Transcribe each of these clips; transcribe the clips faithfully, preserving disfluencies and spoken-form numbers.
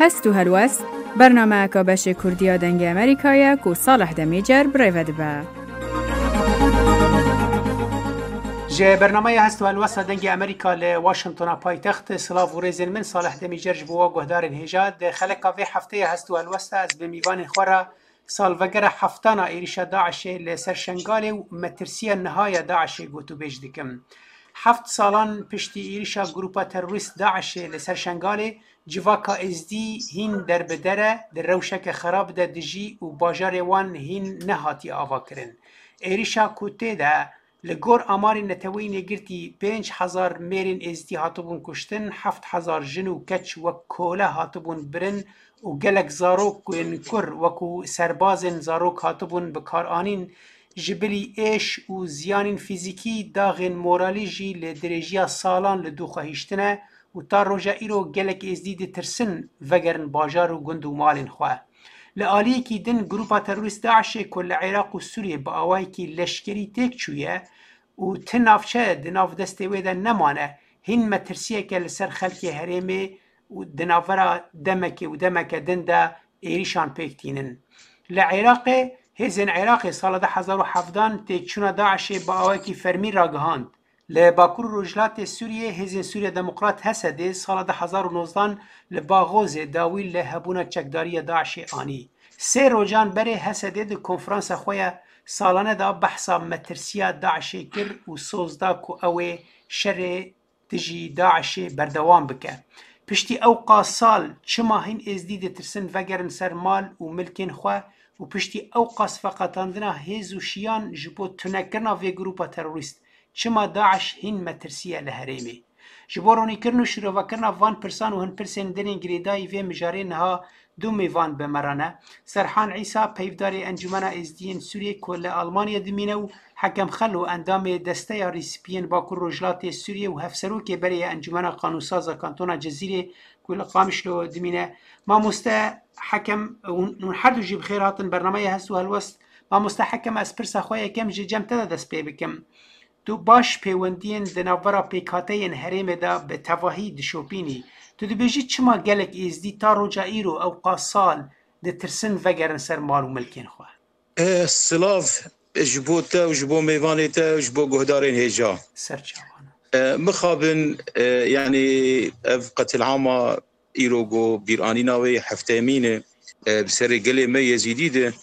هست و هلوست برنامه که بش کردیا دنگ امریکایه که صالح دمیجر بریود به جه برنامه هست و هلوست دنگ امریکا لواشنطن پایتخت سلاف و ریزن من صالح دمیجر جبوا گهدار هجاد خلقا في هفته هست و هلوست از بمیوان خورا سالوگر هفتانا ایریشا داعش لسر شنگاله و مترسیه نهای داعش گوتو بیج دکم هفت سالان پشتی ایریشا گروپا تروریست داعش لسر شنگاله جواکا ازدی هین در بدره در روشک خراب ده دجی و باجار وان هین نهاتی آوا کرن ایریشا کوته ده لگور آماری نتوی نگرتی پنج هزار میرین ازدی هاتبون کشتن هفت هزار جن و کچ و کوله هاتبون برن و گلک زاروک و انکر وکو سربازن زاروک هاتبون بکار آنین جبلی ایش و زیانین فیزیکی داغن مورالی جی لدرجیا سالان لدو خواهیشتنه و تا روژا ایرو گلک ازدید ترسن وگرن باجار و گند و مالین خواه. لآلیه کی دن گروپا تروریست داعش کل عراق و سوریه با آوائی کی لشکری تک چویه و تنافچه دناف دسته ویده نمانه هین مترسیه که لسر خلکی هریمه و دنافرا دمک و دمک دنده ایریشان پیکتینن. لعراق هزین عراق سال ده هزار و هفدان تکچون داعش با آوائی کی فرمی را گهاند. لباکور رجلات سوریه هزین سوریه دموکرات هسده سال ده هزار و نوزدان لباغوز داویل لهبونا چکداری داعش آنی. سه روزان بره هسده ده کنفرانس خواه سالانه دا بحثا مترسیا داعش کر و سوزدا کو اوه شر تجی داعش بردوام بکه. پشتی اوقا سال چما هین ازدید ترسن وگرن سر مال و ملکین خواه و پشتی اوقا سفاقتاندنا هز و شیان جبو تنکرنا وی گروپا تروریست چما داعش هین مترسیه لهریمه. جبورونی کرن و شروع کرنا وان پرسان و هن پرسن دنین گریدای وی مجاره نها دو میوان بمرانه. سرحان عیسا پیفدار انجمن ازدین سوریه کل آلمانیا دمینه و حکم خلو اندام دسته یا ریسپین باکور رجلات سوریه و هفسرو که برای انجمن قانونساز کانتونا جزیره کل قامشلو دمینه. ما مسته حکم و هر دو جیب خیراتن برنامه هست و هلوست ما مسته حکم از پرس خواه کم جی جمع تده دست پی بکم. تو باش پیوندین دناورا پیکاتین هریم دا به تواهی دشوپینی تو دی بیجی چما گلک ازدی تا روجا ایرو او قاسال ده ترسن وگرن سر مال و ملکین خواه سلاف جبو تا و جبو میوانی تا و جبو گهدارین هجا سر جوانه مخابن يعني قتل عاما إيروغو بيراني ناوي حفتامين بسر قلي ما يزيديده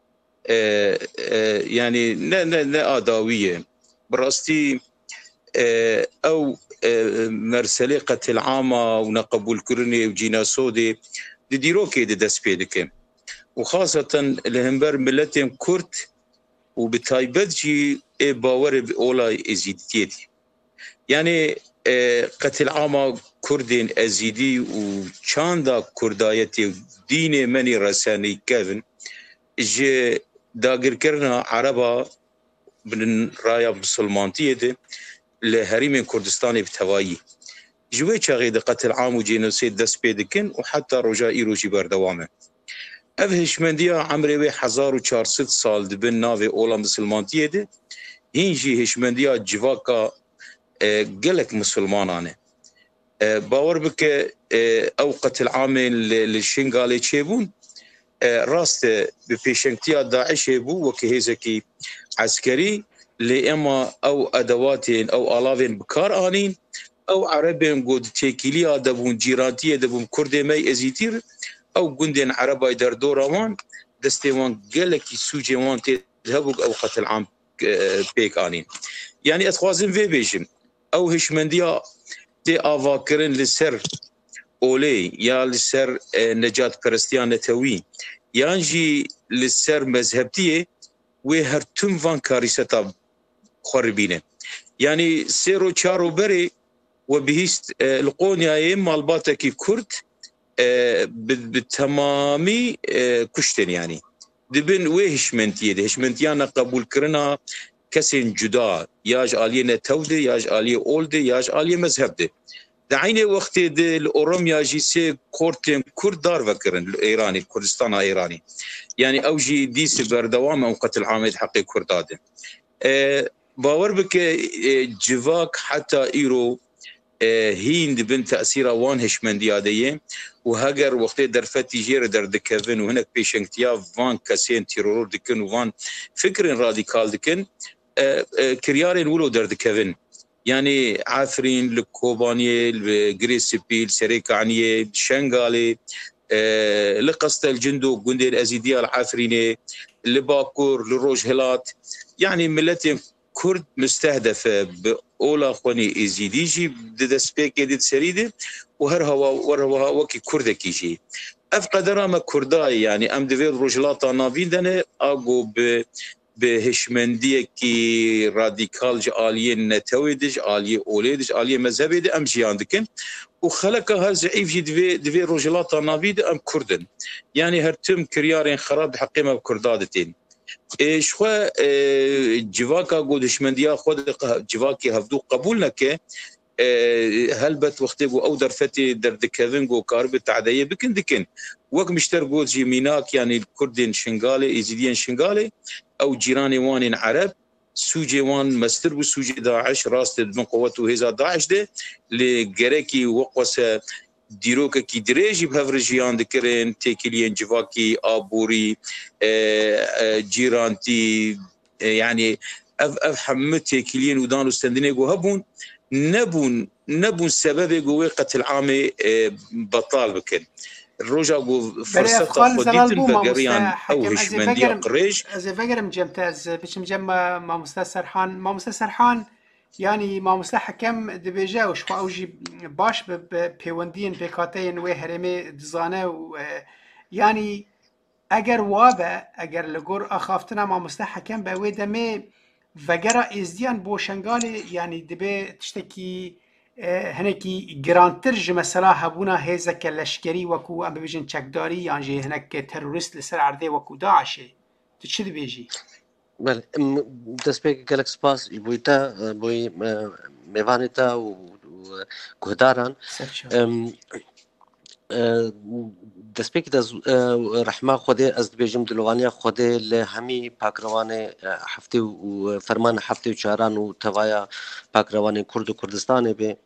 يعني لا لا لا آداوية براستي أو مرسلي قتل عاما ونقبول كرني وجينا سودي دي ديروكي دي دس بيدك وخاصة لهمبر ملتهم كرد وبتايبتجي باور بأولا إزيدتيتي يعني قتل عاما كردين أزيدي وشاندا كردايتي دين مني رساني كافن جي داقر كرنا عربا من رايا مسلمانتية دي لهريم كردستاني بتوائي جوي شاغيد قتل عام وجينوسيد دس بيدكن وحتى رجاء إيروجي بردوامه أفهش من ديا عمري وي حزار وشارست سال دبن ناوي أولا مسلمانتية دي هينجي هشمنديا جواكا قلق مسلمانانه باور بك او قتل عامل للشنغالي تشيبون راست ببيشنكتيا داعش بو وكهيزكي عسكري لإما او ادواتين او الاوين بكار انين او عربين قد تيكيليا دبون جيرانتيه دبون كردي مي ازيتير او قندين عربا يدر دوراوان دستيوان قلقي سوجي وان تذهبوا او قتل عام بيك انين يعني اتخوازن في بيجن او هشمنديا دي آواكرن لسر أولي يا لسر نجات كريستيان توي يانجي لسر مذهبتيه وهرتم فان كاريستا خربينه يعني سيرو چارو بري وبهيست القونيا مالباتا كي كرد بالتمامي كشتن يعني دبن وهشمنتيه ده هشمنتيانا قبول كرنا كسين جدا ياج آلية نتودي ياج آلية أولدي ياج آلية مذهبدي دعيني وقت دي الأورم ياجي سي كورتين كرد دار فكرن الإيراني كردستان إيراني يعني أوجي ديس بردوام أو قتل عامد حقي كردادي أه باور بك جواك حتى إيرو هین دبن تأثیر وان هشمندیادیه و هگر وقت درفتی جیر در دکوین و هنک پیشنگتیا وان کسین تیرور دکن و وان فکر رادیکال دکن کریارین ولو در دکوین يعني عافرين لكوبانيه لجريسبي لسريكانيه شنغالي أه لقصت الجندو جندي الازيديه العافرينيه لباكور لروج هلات يعني ملتين كرد مستهدفه باولا خوني ازيديجي ددسبيك يد سريده وهر هوا ور هوا وكي كرد كيجي افقدر ما كرداي يعني ام ديفير روجلاتا نافيدنه اغو ب بهشمندیه کی رادیکال جالیه نتویدش آلیه اولیدش آلیه مذهبی ده ام جیان دکن و خلق هر ضعیف جی دوی دوی رجلات ناوید ام کردن یعنی هر تم کریارین خراب حقیمه بکردادتین شخوا جواکا گو هشمندیه خود جواکی هفدو قبول نکه هلبت وقتی گو او در فتی در دکوین گو کارب تعدیه بکن دکن وقت مشتر گو جیمیناک یعنی کردین شنگاله ازیدین شنگاله او جيراني وان عرب سوجي وان مستر بسوجي داعش راست من قوته هزا داعش ده لجريكي وقوس ديروك كي دريجي بهفرجيان دكرين تيكلين جواكي ابوري جيرانتي يعني اف اف حمت تيكلين ودانو استندنيغو هبون نبون نبون سبب قوي قتل عامي بطال بكن الروجا قو فرصة خديتن بقريان أو هشمندية قريش از فقرم جمت از بشم جم ما مستسرحان ما مستسرحان يعني ما مستحكم دبيجا وش أوجي باش ببيوندين بكاتين وهرمي دزانة و يعني أجر وابا أجر لجور أخافتنا ما مستحكم بويدا مي فقرا إزديان بوشنغالي يعني دبي تشتكي هنکی گرانتر ج مثلا هبونا هیزا کلشکری وکو ام ببیجن چکداری یان جه هنک تروریست لسر عرده وکو داعشه تو چی دبیجی؟ بله دست به گلک سپاس بویتا بوی میوانتا و گهداران دست به دز رحمه خوده از بيجم دلوانيا خوده لهمی پاکروان هفته و فرمان هفته و چهاران و توایا پاکروان کرد و کردستان به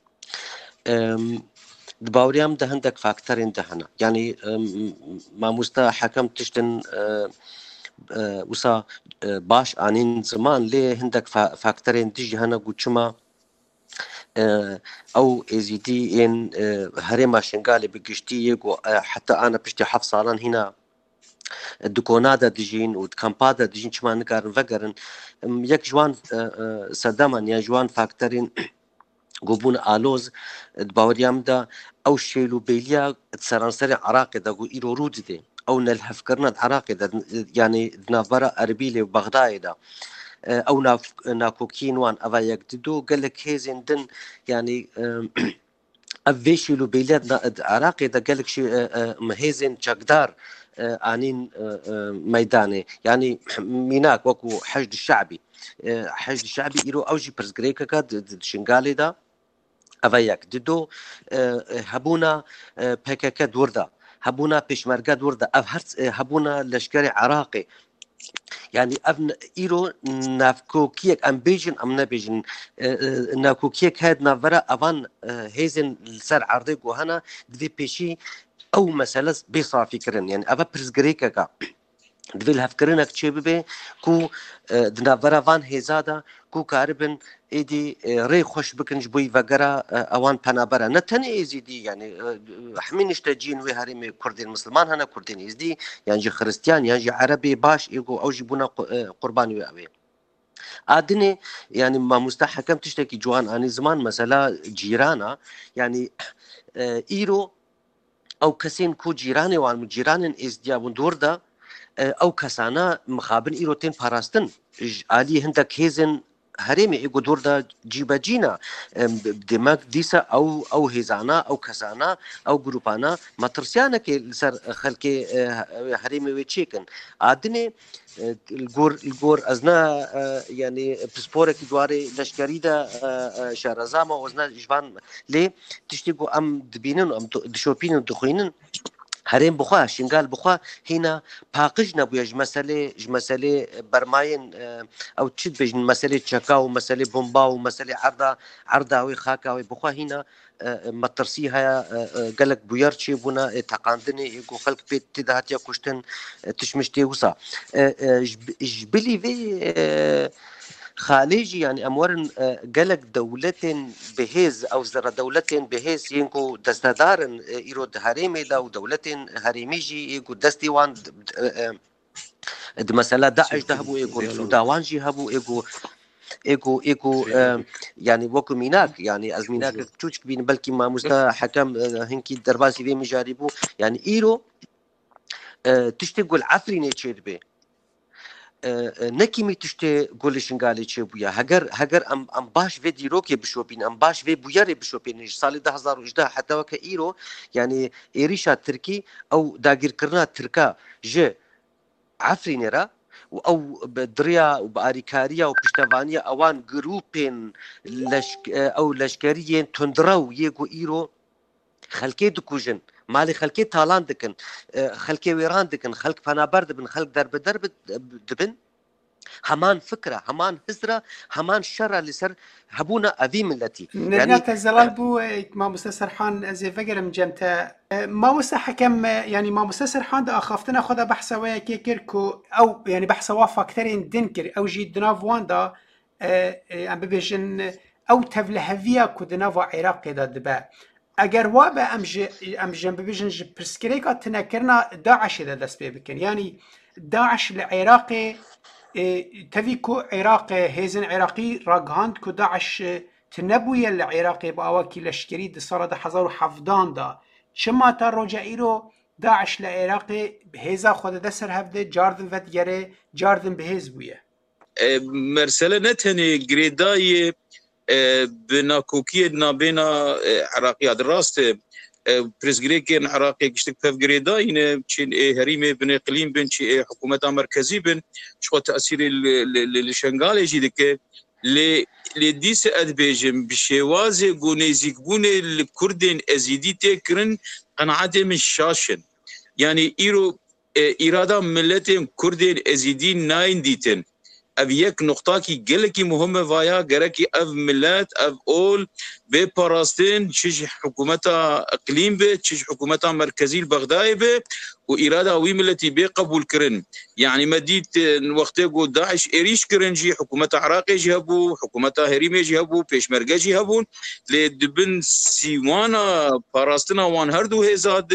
دباوريام ده هندك فاكتورين دهنا يعني ما مستا حكم تشتن وسا باش انين زمان ليه هندك فاكتورين دي هنا قوتشما او ازيدي ان هرما شنغالي بقشتي يقو حتى انا بشتي حف صالان هنا الدكونادا دجين والكامبادا دجين شما نقارن فقرن يك جوان سدمان يا جوان فاكتورين قبون آلوز دباوريام دا او شيلو بيليا تسرانسري عراقي دا قو إيرو رود دي او نلهف كرنا عراقي دا يعني دنافبرا أربيلي وبغداي دا او ناكوكين وان أفا يكددو قال لك هيزين دن يعني أفيشي لو بيليات عراقي دا قال لك شي مهيزين جاقدار آنين ميداني يعني ميناك وكو حشد الشعبي حشد الشعبي إيرو أوجي برزقريكا كاد شنغالي دا أفايك ددو هبونا بكاكا دوردا هبونا بيشمرقا دوردا أفهرت هبونا لشكري عراقي يعني أبن إيرو نافكوكيك أم بيجن أم نبيجن نافكوكيك هاد نافرا أفان هيزن السر عرضيك وهنا دفي بيشي أو مسألة بيصافي كرن يعني أفا برزقريكا دوی هفکرینک چه ببه کو دنافرا وان هزادا کو کاربن ایدی ری خوش بکنج بوی وگرا اوان پنابرا نتنی ایزیدی يعني حمینش تجین و هرم کردین مسلمان هنا کردین ایزدی يعني جي خريستيان يعني جي عربي باش يقو او جيبونا قرباني وابي عادني يعني ما مستحكم تشتكي جوان اني زمان مثلا جيرانا يعني ايرو او كسين كو جيراني وان جيرانن ازديابون دوردا او کسانا مخابن ایروتین پاراستن عالی هندک هیزن هرمی ایگو دور دا جیبا جینا دماغ دیسا او او هیزانا او کسانا او گروپانا مطرسیانا که سر خلق هرمی وی چیکن عادنی الجور الجور ازنا يعني بسبورك دواري لشكري دا شهرزامه وزنا جبان ليه تشتيقوا ام دبينن ام دشوبين دخوينن هرين بخوا شنقال بخوا هنا باقج نبويا ج مسألة ج مسألة برماين أو تشد بيج مسألة شكاو مسألة بومباو مسألة عرضة عرضة وي خاكاوي بخوا هنا مترسيها قالك بويرتشي بنا تقاندني يقول خلق بيت تدهاتيا كشتن تشمشتي وصا جبلي في خارجي يعني أمورن قالك دولة بهز أو زر دولة بهز ينكو دستدارن إيرود هريمي دا ودولة هريميجي ينكو دستي وان د مثلا داعش ده هبو يقول سوداوانجي هبو يقول ايكو ايكو آه يعني وكو ميناك يعني از ميناك تشوش بين بلكي ما مستا حكم هنكي درباسي في مجاربو يعني ايرو آه تشتغل عفريني تشيربي نكيمي تشتي قولشن قالي تشيبويا هجر هجر ام ام باش في ديروكي بشوبين ام باش في بوياري بشوبين سالي ده هزار وجده حتى وك ايرو يعني ايريشا تركي او داغير كرنا تركا ج عفرينيرا او بدريا وباريكاريا وبشتفانيا اوان جروبين لشك او لشكريين تندراو يجو ايرو خلكي دكوجن مالي خلكي تالان دكن خلكي ويران دكن خلك فنابر دبن خلك درب درب دبن همان فكرة همان هزرة همان شرع لسر هبونا أذي ملتي يعني تزلال بو ما مستسر حان زي فقر من جمتا ما مستحكم يعني ما مستسر حان دا أخافتنا خدا بحثا ويا كيكيركو أو يعني بحثا وافا كترين دنكر أو جي دناف واندا أم ببيجن أو تفلهفيا كو دناف عراقي دا دبا اگر وابا ام ام جنب بيجن ج برسكريكا تنكرنا داعش دا دست بكن يعني داعش العراقي تفيكو عراق هيزن عراقي راغاند كو داعش تنبويا العراقي باواكي لشكري دي صار ده حزارو حفدان دا شما تا رجع ايرو داعش العراقي بهيزا خود ده سر هفده جاردن ود يره جاردن بهيز بويا مرسله نتني جريداي بناكوكي نابينا عراقي راست بريزغريكين عراقي كشتك فف جريداين تشين هريمي بن اقليم بن تشي حكومه مركزي بن شو تاثير الشنغالي جيدك ل لديس ادبيجم بشوازي غونيزيك بوني الكردين ازيدي تكرن قناعه من شاشن يعني ايرو اراده ملتين كردين ازيدي ناين ديتن اف یک نقطه کی گلکی مهمه وایا گرکی اف ملت اف اول به پاراستین چش حکومت اقلیم به چش حکومت مرکزی بغداد به و اراده وی ملتی به قبول کرن يعني مديت وقت جو داعش اريش كرنجي حكومه عراقي جهبو حكومه هريمي جهبو بيشمركه جهبون لدبن سيوانا باراستنا وان هردو هزاد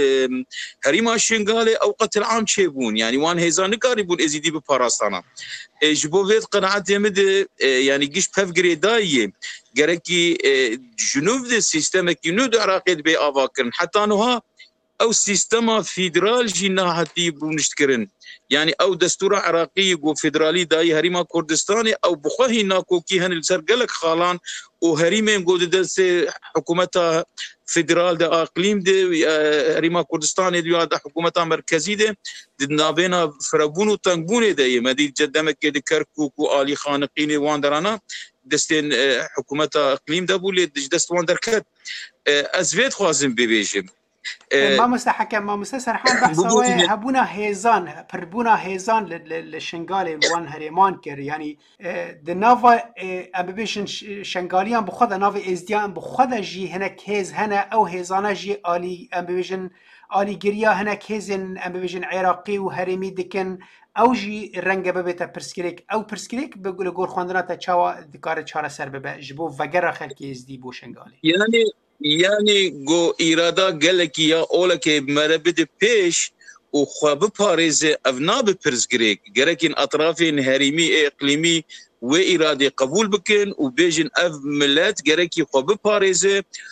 هريما شنغالي اوقات العام تشيبون يعني وان هزان قاربون ازيدي بباراستانا جبو فيت قناعات يمد يعني جيش بف جريداي جركي جنوب دي سيستم كينود عراقي بي افاكرن حتى انها او سيستم فيدرال جينا حتي بنشتكرن يعني او دستور عراقي و فيدرالي داي هريما كردستاني او بخوهي ناكو كي هن السرقلك خالان وهريمين قود دس حكومه فيدرال دا اقليم دي هريما كردستاني دي حكومه مركزي دي نابينا فربون وتنبون دي مدي جدمك دي كركوك والي خانقيني واندرانا دستين حكومه اقليم دا بولي دست واندركت ازفيت خوازم ببيجم ما مستحكم ما مستسرحان بحثوا هبونا هيزان بربونا هيزان للشنغالي وان هريمان كر يعني دنافا ابيشن شنغاليان بخد نافا ازديان بخد جي هناك هيز هنا او هيزانا جي الي ابيشن الي جريا هناك هيزن ابيشن عراقي وهريمي دكن او جي الرنگ ببيتا برسكريك او برسكريك بقول غور خواندنا تا چاوا دكار چاره سر ببا جبو وگرا خلقي ازدي بو شنغالي يعني يعني جو إرادة قالك يا أولك مربد بيش وخاب باريز أبناء ببرزغريك جركين أطرافين هريمي إقليمي وإرادة قبول بكن وبيجن أف ملات جركي خاب باريز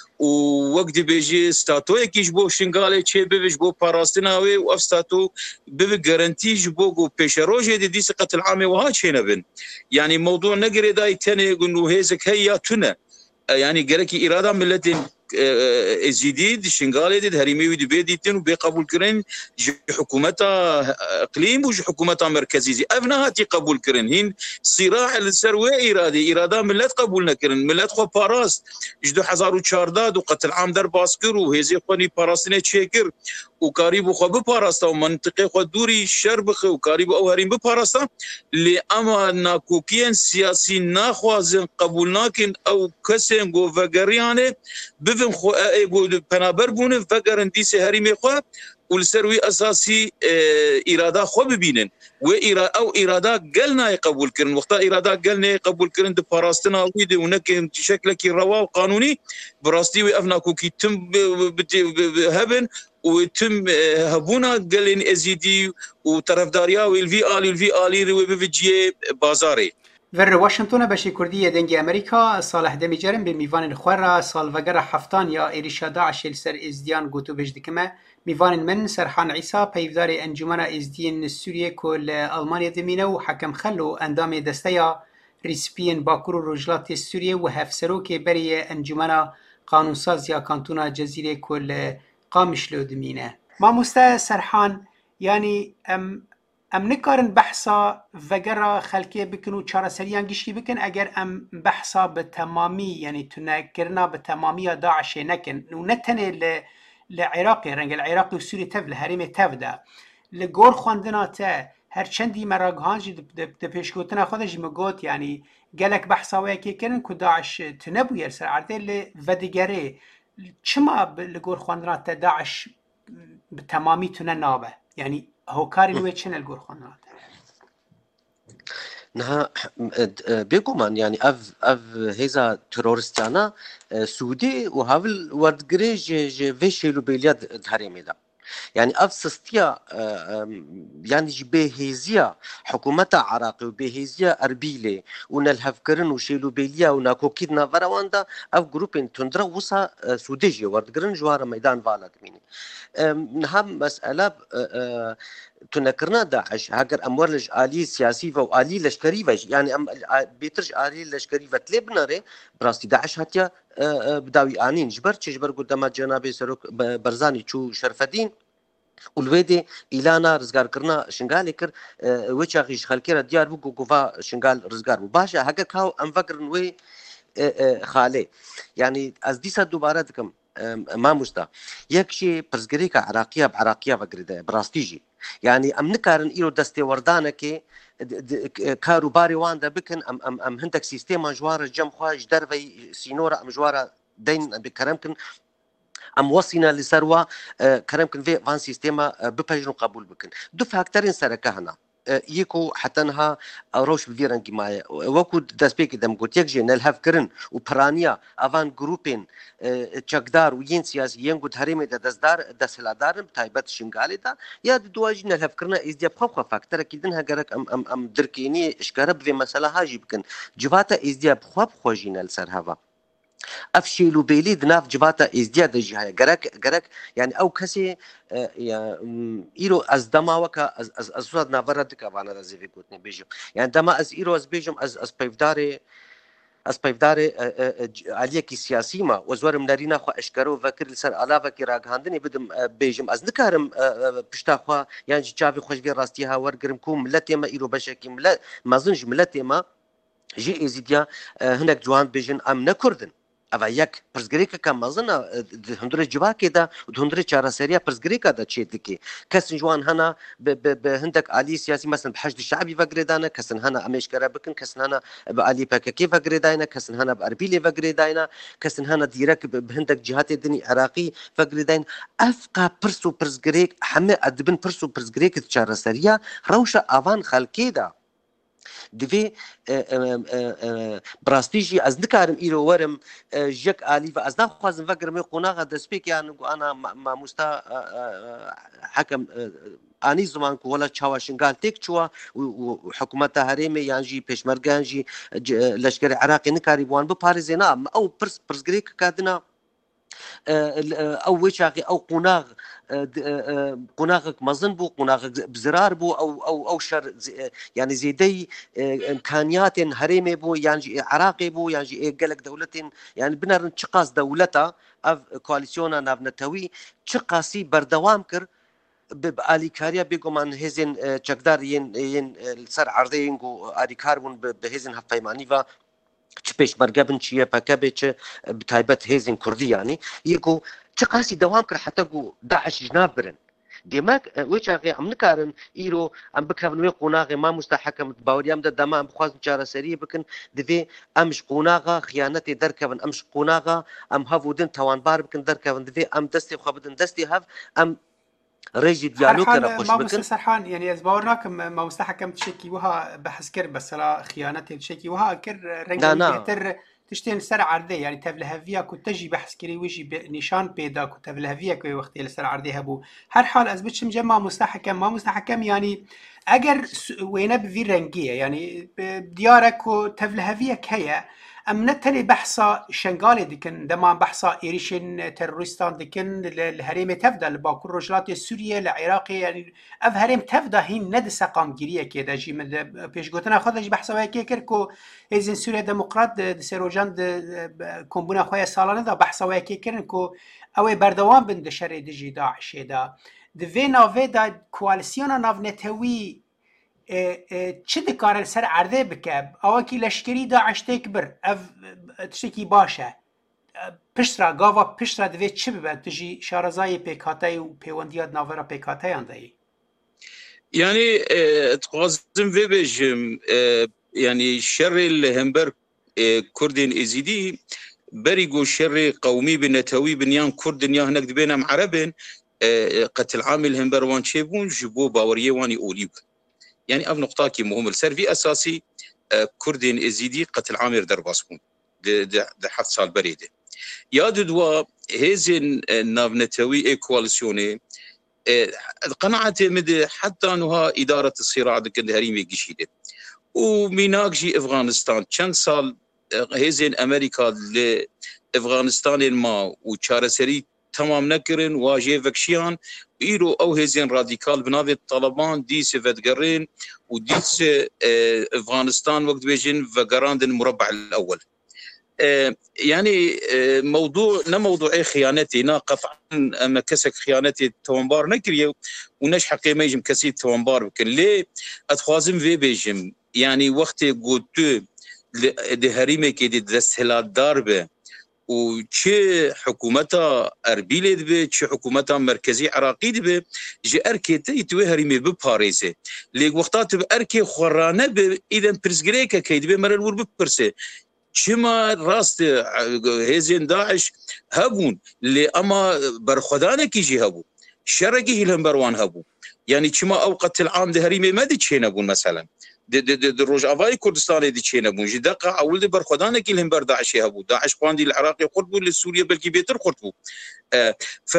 ووقت بيجي ستاتو يكيش بو شنغالي تشي بيج بو باراستناوي وأف ستاتو بيبي جارانتي جبو جو بيشروجي دي دي سقة العامة وهاتش هنا بن يعني موضوع نقري داي تاني يقولوا هيزك هيا تنا يعني جركي إرادة ملتين ازيدي شنغالي دي هريمي ودي بيديتن وبيقبول كرين حكومتها اقليم وج حكومتها مركزي افنا هاتي قبول كرين هين صراع السروي ارادي اراده ملت قبولنا كرين ملت خو باراس جدو حزارو تشارداد وقتل عام در باسكر وهزي خوني باراسنه تشيكر وكاريبو خو بباراستا ومنطقه خو دوري شربخ وكاريبو او هريم بباراستا اللي اما ناكوكيان سياسي ناخوازن قبولناكن او كسن جو فغريانه بفهم خو ايغو بنابر بون فغرن ديسي هريمي خو والسروي اساسي اراده خو ببينن و او اراده قالنا يقبول كرن وقت اراده قالنا يقبول كرن د باراستنا ويدي ونك شكلك روا وقانوني براستي وافنا كوكي تم هبن وتم هبونا قالين ازيدي وطرفداريا والفي الي الفي الي وبفجي بازاري ور واشنطن بشی کردی دنگ امریکا صالح دمیجرم به میوان خوره سالوگر هفتان یا ایریشا داعش سر ازدیان گوتو بجدکمه میوان من سرحان عیسا پیودار انجمن ازدین سوریه کل آلمانیا دمینه و حکم خلو اندام دسته ریسپین باکور و رجلات سوریه و هفسرو که بری انجمن قانونساز یا کانتونا جزیره کل قامشلو دمینه ما مسته سرحان یعنی ام ام نکارن بحثا وگرا خلقیه بکن و چاره سریان گشتی بکن اگر ام بحثا به تمامی یعنی تنکرنا به تمامی داعش نکن و نتنه لعراقی رنگ العراقی و سوری تف لحریم تف ده لگور خواندنا تا هر چندی مراگهانجی ده پیشگوتنا خودش مگوت یعنی گلک بحثا ویکی کرن که داعش تنبویر سر عرده لودگره چما لگور خواندنا تا داعش به تمامی تنه نابه یعنی هوکاری نوی چنل گور خواندنات نه بگو من یعنی اف اف هزا تروریستانا سعودی و هاول وردگری ج وشیلو بیلیاد دهریمی دا يعني أفسستيا يعني بهزيا حكومة عراقي وبهزيا أربيلة ونالهفكرن وشيلو بيليا وناكوكيدنا فراواندا أف جروبين تندرا وصا سوديجي وردقرن جوار ميدان فالك ميني نهم مسألة تنكرنا داعش هاجر أمورلج آلي سياسي وآلي لشكري وج يعني أم بيترج آلي لشكري وتلبناري براستي داعش هاتيا بداوي آنين جبر تجبر قدام جناب سروك برزاني شو شرفدين والويدي إلانا رزقار كرنا شنغالي كر ويش أخيش خالكيرا ديار بوكو كوفا شنغال رزقار وباشا هكا كاو أم فكر نوي خالي يعني از ديسا دوباره دكم ما مستا يكشي برزقريكا عراقية بعراقية فقرده براستيجي يعني أم نكارن إيرو دستي وردانا كي كاروباري واندا بكن أم أم أم هندك سيستيما جوار جم خواج دربي سينورا أم جوارا دين بكرامكن أم وصينا لسروا كرامكن في فان سيستيما ببجن قبول بكن دفع أكترين سركه هنا يكو حتى انها روش بفيرنجي معي وكو داسبيك دم قلت يكجي نلهف كرن وبرانيا افان جروبين تشكدار وين سياسيين قلت هريمي دا دزدار دسهلادار بتايبت شنغالي دا يا دواجي نلهف كرنا ازديا بخوخه فاكتر كيدن هاجرك ام ام ام دركيني اشكارب في مساله هاجي بكن جواتا ازديا بخوب خوجين السرهوا افشيلو بيلي دناف جباتا ازدياد جهه جرك جرك يعني او كسي يا ايرو از دما وكا از از از صد نافردك وانا رزيفي قلتني بيجو يعني دما از ايرو از بيجم از از بيفداري از بيفداري عليك سياسي ما وزور منارينا خو اشكرو فكر لسر علاوه كي راغاندني بدم بيجم از نكارم بشتا خو يعني جافي خوش في راستيها ورغرم كوم ملتي ما ايرو بشكي ملت ما زنج ملتي ما جي ازيديا هناك جوان بيجن ام نكردن أبا يك برزقريكا كم مازنا هندرة جواكي دا وهندرة شارع سريع برزقريكا دا تشيدكي كسن جوان هنا بهندك علي سياسي مثلا بحشد الشعبي فقردانا كسن هنا أميش كرابكن كسن هنا بعلي باكاكي فقردانا كسن هنا بأربيلي فقردانا كسن هنا ديرك بهندك جهات الدنيا عراقي فقردانا أفقا برسو برزقريك حمي أدبن برسو برزقريك تشارع سريع روشة أفان خالكي دا دفي براستيجي از نكارم إيرو ورم جك آلي فاز ناخذ فكر مي قناغه دسبيك يعني انا ما مستا حكم اني زمان ولا تشاوشن قال تيك تشوا وحكومتها هريمي يعني بيشمرغانجي لشكري عراقي نكاري بوان بباريزينا او برس برس غريك كادنا او ويشاقي او قناغ قناغك مظن بو قناغك بزرار بو او او او شر يعني زيدي امكانيات هريمه بو يعني عراقي بو يعني قالك دولتين يعني بنر تشقاس دولتها اف كواليسيونا نافنتوي تشقاسي بردوام كر بآلیکاریا بگومان هزین چقدر ین ین سر عرضه اینگو آلیکار بون به هزین هفپیمانی و چه پیش مرگبن چیه پکبه چه بتایبت هزین کردی یعنی یکو چه قاسی دوام کر حتی گو داعش جناب برن دماغ ويش أخي عم نكارن إيرو عم بكرن وين قناغي ما مستحكم باوري أم ده ما عم بخواز نشارة سريع بكن دفي أمش قناغا خيانتي دركبن أمش قناغا أم هافودن توان بار بكن دركبن دفي أم دستي خابدن دستي هاف أم ريجي ديالوج كنا خوش ما بكن مستسرحان يعني از باورناك ما مستحكم تشكي وها بحث كر بس لا خيانتي تشكي وها كر رنجي بيتر تشتين سر عرضي يعني تبلها فيها كنت تجي بحث كري ويجي نشان بيدا كنت تبلها فيها كوي وقت السر عرضي هبو هر حال از بتشم جمع مستحكم ما مستحكم يعني اگر وين بفي رنجيه يعني ديارك وتبلها فيها كهيا ام نتلي بحثا شنغالي دكن دمان بحثا ايريشن تيروريستان دكن الهريم تفدا لباكور رجلات سوريا العراق يعني اف هريم تفدا هين ند سقام جيريه كده جي من بيش قلتنا خدش بحثا وهيك كركو هزين سوريا ديمقراط سيروجان كومبونا خويا سالانه دا بحثا وهيك كرنكو او بردوام بند شر دجي داعش دا دفينا فيدا كواليسيون نافنتوي چه دکارن سر عرضه بکب او کی لشکری داعش تکبر اف تشکی باشه پشترا گاوا پشترا دوی چه ببد تجی شارزای پیکاتای و پیوندیات ناورا پیکاتای اندایی يعني تقازم في بيجم يعني شر الهمبر كردين ازيدي بريقو شر قومي بنتوي بنيان كردن يا هناك بينهم عربين قتل عامل همبر وان شيبون جبو باوريه واني اوليب يعني اف نقطه كي مهم السيرفي اساسي كردين ازيدي قتل عامر درباسبون ده حفظ سال بريده يا دوا هزين نافنتوي ايكواليسيوني قناعتي مد حتى انها اداره الصراع دك الهريمي قشيده وميناكجي افغانستان كان سال هزين امريكا لافغانستان ما وشارسري تمام نكرن واجي فكشيان ايرو او هزين راديكال بنادي الطالبان دي سيفتقرين وديس افغانستان وقت بيجين فقراند المربع الاول يعني موضوع نا موضوع خيانتي نا قطعا اما كسك خيانتي توانبار نكريو ونش حقي ما يجم كسي توانبار بكن ليه اتخوازم في بيجم يعني وقت قلت دي هريمه كي دي دستهلات داربه وچه حکومتا اربیل دبه چه حکومتا مرکزی عراقی دبه جه ارکی تیتوی هریمه بپاریزه لیگ وقتات به ارکی خورانه به ایدن پرزگره که که دبه مرل ور بپرسه چما راست هزین داعش هبون لی اما برخدانه کی جه هبو شرقی هلهم بروان هبو يعني چما اوقات العام ده هریمه ما دي چه نبون مثلا د د د روجاوای کردستان دي چه نبون جه دقه اول ده برخدانه کی هم بر داعش هبو داعش قواندي العراق قربو لسوريا بلكي بيتر قربو آه ف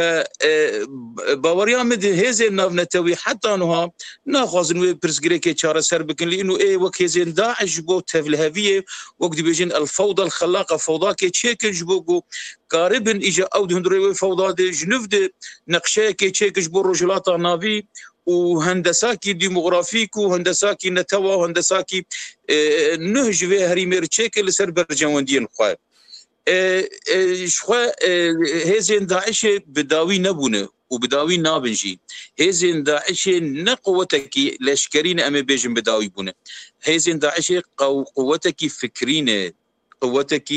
باوريا مد هزين نافنتوي حتى انها ناخذ برسغري كي چاره سر بكن لانه اي وك هزين داعش بو تفلهفيه وقت بيجين الفوضى الخلاقه فوضى كي تشيك جبوغو قاربن اجا او دهندري فوضى دي جنوب نقشه كي تشيك جبو رجلات نافي وهندساكي ديموغرافيك وهندساكي نتوا وهندساكي اه نهج في هريمير تشيك لسر برجواندين خواه اه اه شخوا هزين داعش بداوي نبونه وبداوي نابنجي هزين داعش نقوتك لشكرين أمي بيجن بداوي بونه هزين داعش قوتك فكرين قوتك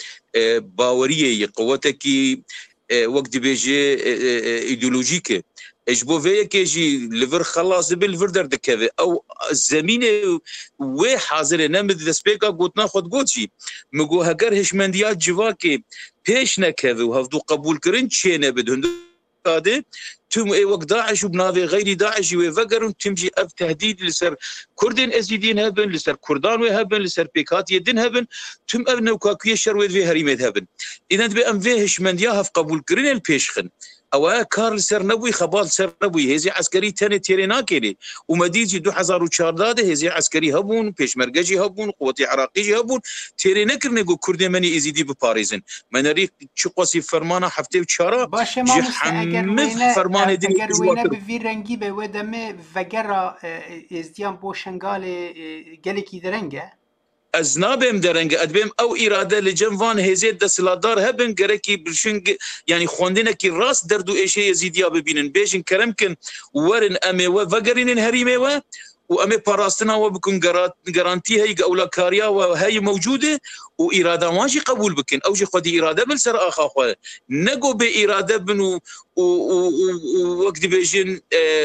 باورية قوتك وقت بيجي ايديولوجيك اجبو فيا كيجي لفر خلاص بالفر دردكه او زمينه وي حاضر نمد دسبيكا قلت ناخذ قوتشي مگو هگر هشمنديات جواكي بيش نكذ وهفدو قبول كرن تشينه بدهن هذا تم اي وقت داعش وبناضي غير داعش وفقرن تمجي اب تهديد لسر كردين ازيدين هبن لسر كردان وهبن لسر بيكات يدين هبن تم ابن وكاكيه شرويد في هريمه هبن اذا تبي ام فيه هشمنديا هف قبول كرن البيشخن او كارل سرنبوي خبال سرنبوي هزي عسكري تاني تيرينا كيلي ومديجي دو حزار وشارداده هزي عسكري هبون بيشمركجي هبون قوتي عراقيجي هبون تيرينا كرنيغو كردي مني ازيدي بباريزن منري تشقوسي فرمانه حفتي وشارا باشه ما مستعجر وينه زمان هدی اگر وینه به وی رنگی به و دمه وگرا ازدیان بو شنگال گلی کی درنگه از نابم درنگ ادبم او اراده لجنوان هزید دسلادار هبن گرکی برشنگ یعنی خوندنه کی راست دردو ایشه یزیدیا ببینن بیشن کرم کن ورن امه و وگرین هریمه و و امه پاراستنا و بکن گارانتی هی اولا کاریا و هی موجوده و اراده واجی قبول بکن او جی خودی اراده بل سر اخا خو نگو به اراده بنو و وقت بیشن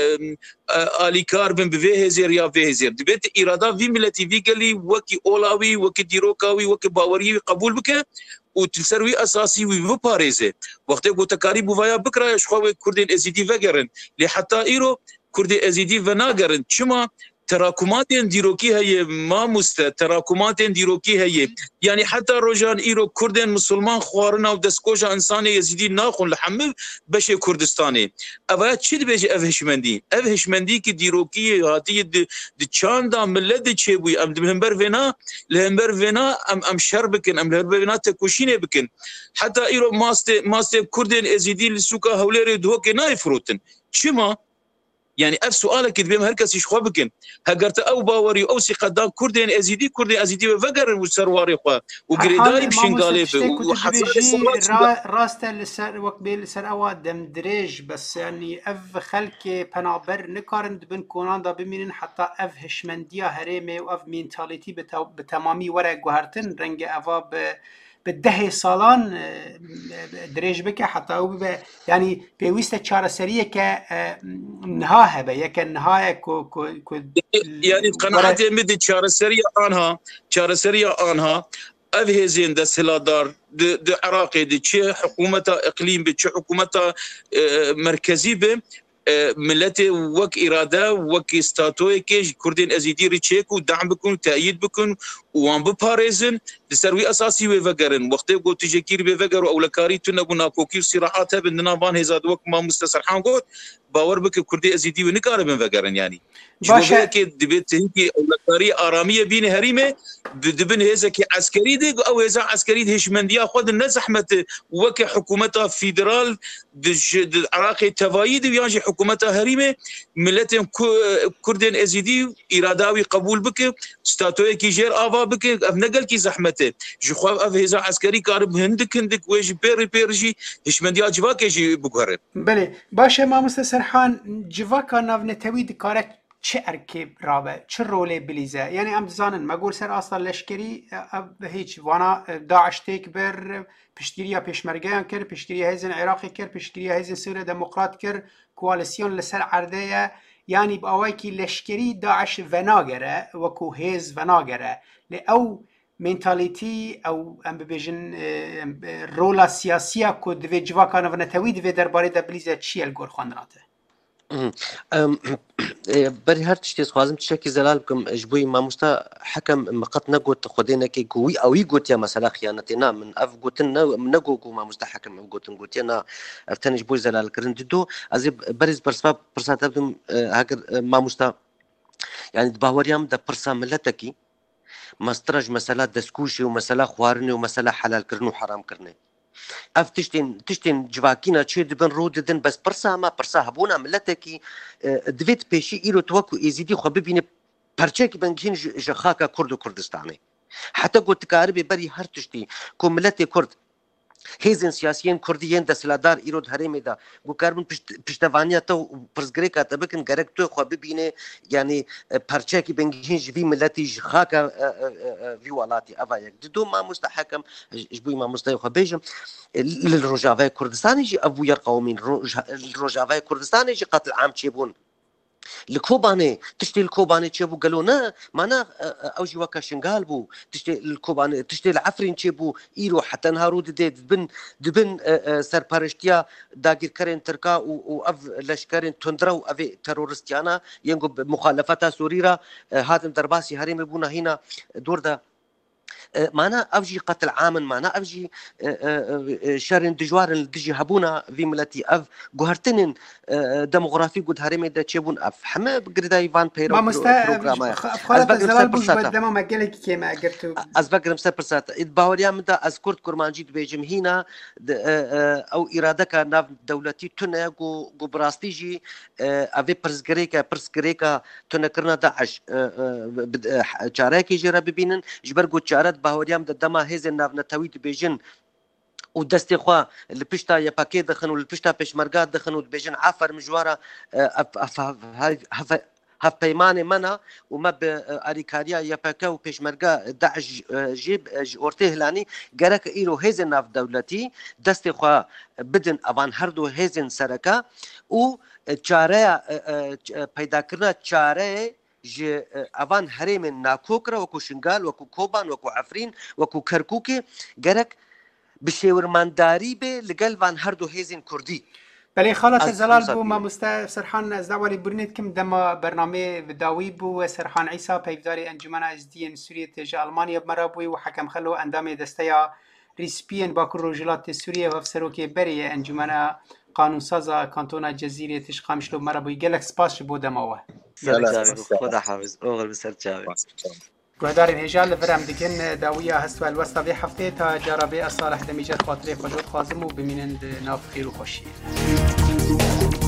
آلی کار بن به هزیر یا به هزیر دبیت اراده وی ملتی وی گلی وکی اولاوی وکی دیروکاوی وکی باوری قبول بکن و تلسروی اساسی وی بپاريزه وقتی گوت کاری بویا بکرایش خو کردین ازیدی وگرن لی حتی ایرو کرد ازیدی و ناگرن چما تراکمات دیروکی هي ما مست تراکمات دیروکی هي يعني حتى روجان ايرو كردن مسلمان خوارنا و دسكوش انسان يزيدي ناخون لحمل بشي كردستاني اوا تشد بيجي افهشمندي افهشمندي كي ديروكي هاتي د تشاندا ملد تشيبوي ام دمبر فينا لهمبر فينا ام ام شربكن ام لهمبر فينا تكوشينه بكن حتى ايرو ماست ماست كردن ازيدي لسوكا هوليري دوك نايفروتن شما يعني اف سؤالك دبيم هركس يشخوا بكن هجرت او باوري او سقدان كردين ازيدي كردي ازيدي وفقر وسرواري خو وقريداري بشنغالي وحصل راست لسر وقبل سر او دم دريج بس يعني اف خلك بنابر نكارن دبن كونان دا بمينن حتى اف هشمنديا هريمه واف مينتاليتي بتمامي ورا جوهرتن رنگ افا بالده سالان دريج بك حتى او يعني بيويست تشارة سرية كنهاها بيا كنهاية كو كو يعني قناعتي مدي تشارة سرية عنها تشارة سرية عنها أفهزين ده سلادار ده, ده عراقي ده شيء حكومة إقليم بشيء حكومة مركزي به ملتي وك إرادة وك استاتوي كيش كردين أزيدي ريتشيك ودعم بكون تأييد بكون وان بباريزن لسروي أساسي وفقرن وقتي قو تجيكير بفقر وأولكاري تنقونا كوكير صراحاتها بندنا بان هزاد وك ما مستسرحان قوت باور بك كردي أزيدي ونكار بفقرن يعني باشا كي دبيت هيكي أولكاري آرامية بين هريمة دبن هزا كي عسكري دي أو هزا عسكري دي هشمندية خود الناس أحمد وك حكومتها فيدرال العراقي تفايد وياجي حكومتها هريمة ملتهم كردين أزيدي إراداوي قبول بك ستاتوي كي جير آفا بك أفنقل كي زحمته جخواف أف هزا عسكري كارب هندك هندك ويجي بيري بيرجي هشمندية جواك يجي بقهرب بله باشا ما مستسرحان جواكا نافنتوي دكارك چه ارکیب رابه چه روله بلیزه یعنی ام دزانن مگول سر اصلا لشکری هیچ وانا داعش تیک بر پشتگیری پیشمرگیان کرد پشتگیری هیزن عراقی کرد پشتگیری هیزن سوریه دموکرات کرد کوالسیون لسر عرده یعنی با اوای کی لشکری داعش وناگره وکو هیز وناگره لی او منتالیتی او ام ببیجن رولا سیاسیه که دوی جواکان و نتوی دوی درباره ده بلیزه چی الگور خواندناته بري هر تشتي خوازم تشكي زلالكم جبوي ما مستا حكم مقط نقوت خدينا كي قوي او يقوت يا مسألة خيانتنا من اف قوتنا نقو ما مستا حكم قوت قوتنا افتن جبوي زلال كرن ددو ازي بريز برسباب برسات ابدم هاكر ما مستا يعني دباوريام دا برسا ملتكي مسترج مسألة دسكوشي ومسألة خوارني ومسألة حلال كرن وحرام كرني اف تشتين تشتين جواكينا تشي دبن روددن بس برسا ما برسا هبونا ملتكي دويت بيشي ايرو توكو ايزيدي خو ببيني برچاكي بنجين جخاكا كرد وكردستاني حتى قلت كاربي بري هر تشتي كو ملتي كرد هیزن سیاسیین کردیین دستلادار ایرود هرمی دا بو کاربن پشتوانیت و پرزگریکا تبکن گرک تو خو ببینه یعنی پرچه کی بنگین جوی ملتی خاکا وی ولاتی اوا یک دو ما مستحکم جبوی ما مستحی خو بیجم للرجاوی کردستانی جی ابو یر قومین الرجاوی کردستانی جی قتل عام چیبون الكوباني تشتي الكوباني تشبو قالوا نا مانا اوجي وكا شنغال بو تشتي الكوباني تشتي العفرين تشبو ايرو حتى نهارو دي دبن دبن سر بارشتيا داغير كارين تركا و اف لشكارين تندرو افي ترورستيانا ينقو مخالفتا سوريرا هادم درباسي هريم بونا هنا دور دا معنا أفجي قتل عامن معنا أفجي شرن دجوار دجي هبونا في ملتي أف جوهرتنن ديموغرافي قد هرمي دا تشيبون أف حما بقردا يفان بيرو ما مستا بروغراما خالد الزلال بوش بدما ما قالك كيما قلتو از بقرم سبرسات إدباوريا من دا از كرد كرمانجيد بيجم هنا أو إرادك ناف دولتي تنا جو جو براستيجي أفي برسكريكا برسكريكا تنا كرنا داعش شاركي جرا ببينن جبرجو شارات باوريام دما هزن ناف نتويد بيجن ودستي خوا البشتا يا باكي دخن والبشتا بيشمرقات دخن وبيجن عفر مجوارا هف بيمان منا وما بأريكاريا يا باكا وبيشمرقا داعش جيب أورتيه لاني جرك إيرو هزن ناف دولتي دستي خوا بدن أبان هردو هزن سركا و چاره پیدا کرنا چاره ج أبان هرم ناكوكرا وكو شنغال وكو كوبان وكو عفرين وكو كركوكي جرك بشيورمانداري به لقل وان هردو هيزن كردي بله خالد الزلال بو ما مستا سرحان از داوری برنید کم دما برنامه بداوی بو سرحان عیسی پیفداری انجمن از دین سوریه تجا المانیا بمرابوی و حکم خلو اندام دستیا ریسپین باکر روجلات سوریه و افسروکی بری انجمن قانون سازا کانتونا جزیره تشقامشلو مرابوی گلک سپاس بو دماوه خدا حافظ اوغل بسر جاوي گهدارین هجال لبرم دیگن داویا هست و الوسطا به هفته تا جرابه صالح دمیجر خاطره خجوت خازم و بمینند ناف خیر و خوشی